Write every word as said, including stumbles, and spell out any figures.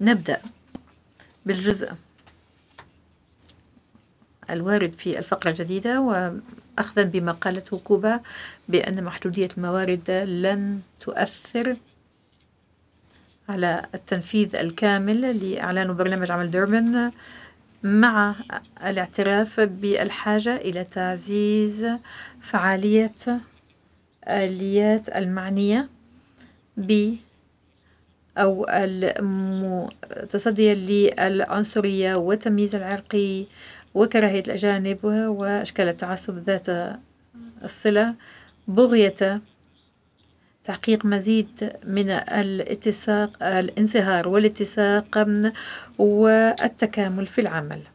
نبدأ بالجزء الوارد في الفقرة الجديدة، وأخذا بما قالته كوبا بأن محدودية الموارد لن تؤثر على التنفيذ الكامل لإعلان برنامج عمل ديربن، مع الاعتراف بالحاجة إلى تعزيز فعالية الآليات المعنية ب أو المتصدية للعنصرية والتمييز العرقي وكراهية الأجانب وأشكال التعصب ذات الصلة، بغية تحقيق مزيد من الاتساق الانصهار والاتساق والتكامل في العمل.